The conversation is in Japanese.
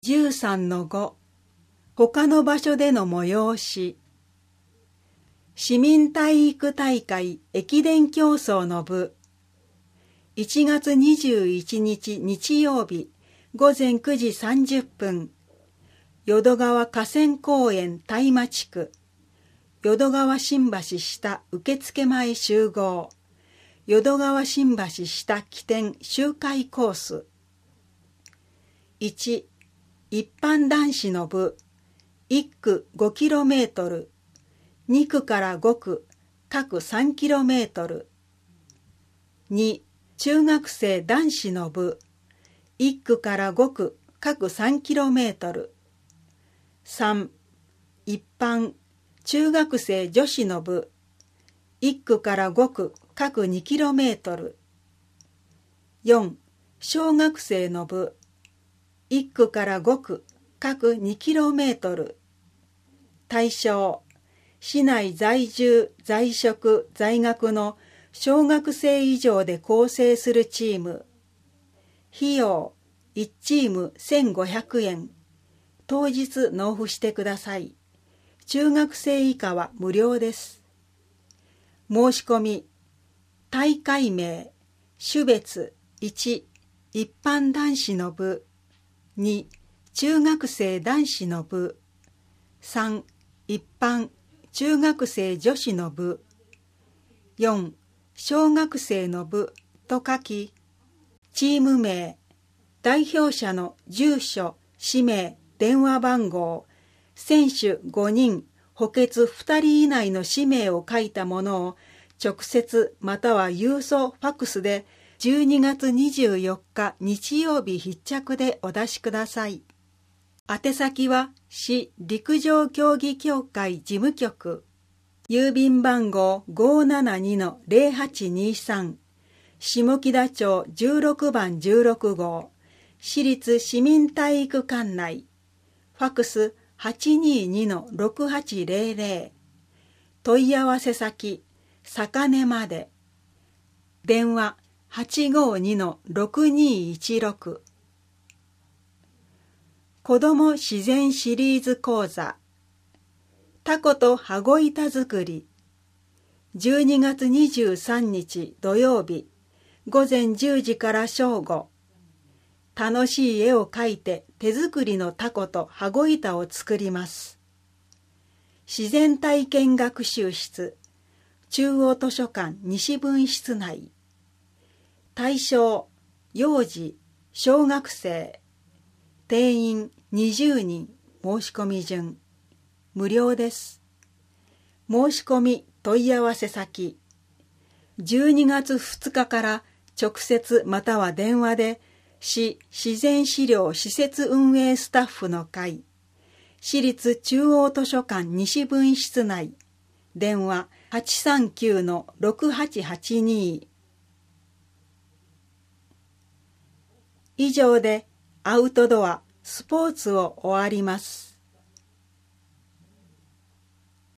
13-5 他の場所での催し。市民体育大会駅伝競争の部。1月21日日曜日午前9時30分、淀川河川公園大間地区、淀川新橋下受付前集合、淀川新橋下起点周回コース。1、一般男子の部、1区 5km、2区から5区、各 3km。2、中学生男子の部、1区から5区、各 3km。3、一般、中学生女子の部、1区から5区、各 2km。4、小学生の部、1区から5区、各 2km。対象、市内在住、在職、在学の小学生以上で構成するチーム。費用、1チーム1500円。当日納付してください。中学生以下は無料です。申し込み、大会名、種別、1、一般男子の部、2、中学生男子の部、3、一般、中学生女子の部、4、小学生の部と書き、チーム名、代表者の住所、氏名、電話番号、選手5人、補欠2人以内の氏名を書いたものを直接または郵送ファックスで12月24日日曜日必着でお出しください。宛先は市陸上競技協会事務局、郵便番号 572-0823、下北町16番16号、市立市民体育館内、ファックス 822-6800、問い合わせ先、坂根まで、電話 852-6216。子ども自然シリーズ講座、タコと羽子板作り、12月23日土曜日、午前10時から正午。楽しい絵を描いて手作りのタコと羽子板を作ります。自然体験学習室、中央図書館西分室内。対象、幼児、小学生。定員20人、申し込み順。無料です。申し込み問い合わせ先、12月2日から直接または電話で市自然資料施設運営スタッフの会、市立中央図書館西分室内、電話 839-6882。以上でアウトドア、スポーツを終わります。